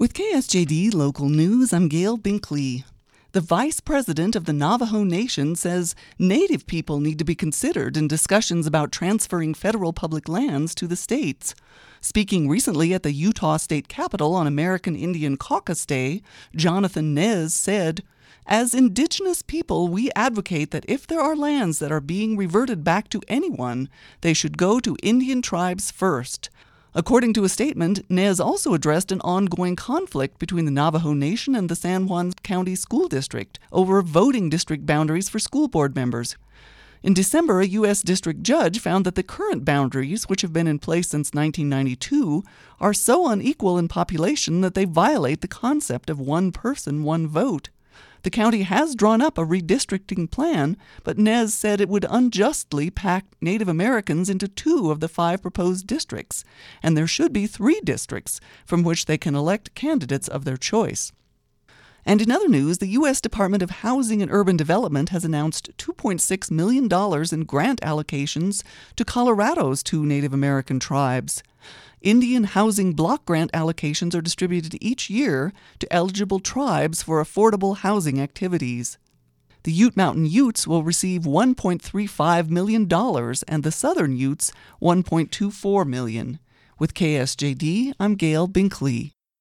With KSJD Local News, I'm Gail Binkley. The Vice President of the Navajo Nation says Native people need to be considered in discussions about transferring federal public lands to the states. Speaking recently at the Utah State Capitol on American Indian Caucus Day, Jonathan Nez said, "As Indigenous people, we advocate that if there are lands that are being reverted back to anyone, they should go to Indian tribes first." According to a statement, Nez also addressed an ongoing conflict between the Navajo Nation and the San Juan County School District over voting district boundaries for school board members. In December, a U.S. district judge found that the current boundaries, which have been in place since 1992, are so unequal in population that they violate the concept of one person, one vote. The county has drawn up a redistricting plan, but Nez said it would unjustly pack Native Americans into 2 of the 5 proposed districts, and there should be 3 districts from which they can elect candidates of their choice. And in other news, the U.S. Department of Housing and Urban Development has announced $2.6 million in grant allocations to Colorado's 2 Native American tribes. Indian Housing Block Grant allocations are distributed each year to eligible tribes for affordable housing activities. The Ute Mountain Utes will receive $1.35 million and the Southern Utes $1.24 million. With KSJD, I'm Gail Binkley.